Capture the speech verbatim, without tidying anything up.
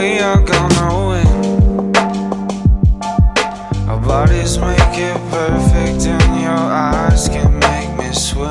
we are gonna win. Our bodies make it perfect, and your eyes can make me swim.